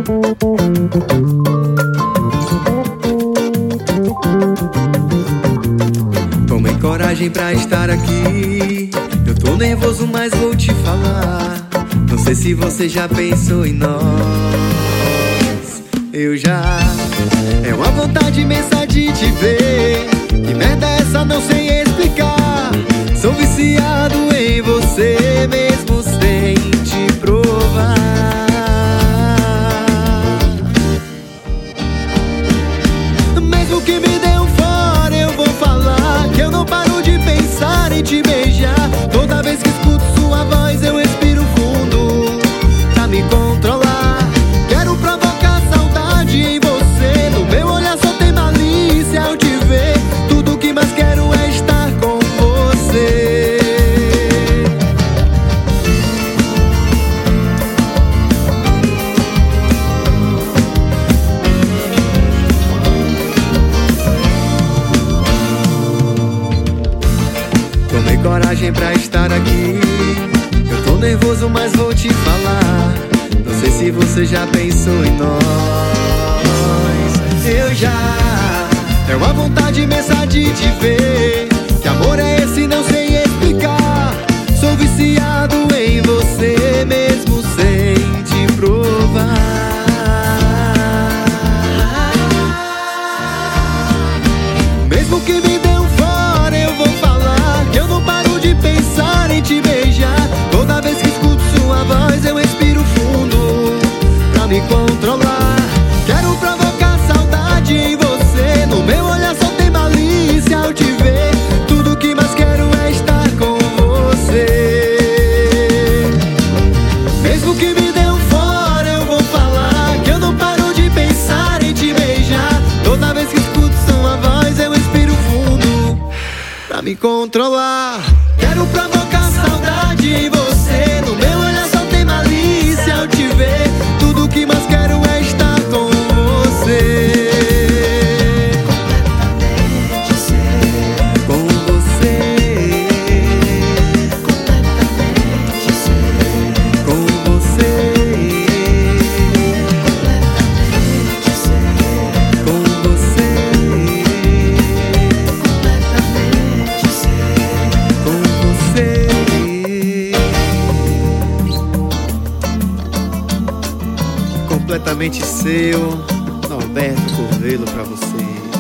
Tomei coragem pra estar aqui. Eu tô nervoso, mas vou te falar. Não sei se você já pensou em nós. Eu já. É uma vontade imensa de te ver. Que merda é essa, não sei explicar. Sou viciado em você, mesmo sem te provar. Mesmo que me dê um fora, eu vou falar que eu não paro de pensar em te beijar. Toda vez que escuto sua voz, eu respiro fundo pra me controlar. Quero provocar saudade em você. No meu olhar só tem malícia ao te ver. Tudo que mais quero é estar com você. Tomei coragem pra estar aqui. Eu tô nervoso, mas vou te falar. Não sei se você já pensou em nós. Eu já. É uma vontade imensa de te ver. Que amor é esse, não sei explicar. Sou viciado em você, mesmo sem te provar. Mesmo que me dê um fora, eu vou falar que eu não paro de pensar em te beijar. Toda vez que escuto sua voz, eu respiro fundo pra me controlar. Quero provocar saudade em você. No meu olhar só tem malícia ao te ver. Tudo que mais quero é estar com você. Mesmo que me dê um fora, eu vou falar que eu não paro de pensar em te beijar. Toda vez que escuto sua voz, eu respiro fundo pra me controlar. Quero provocar saudade em você. No meu olhar só tem malícia ao te ver. Tudo que mais quero é estar com você. Com você. Com você. Com você. Completamente seu, Norberto Curvelo pra você.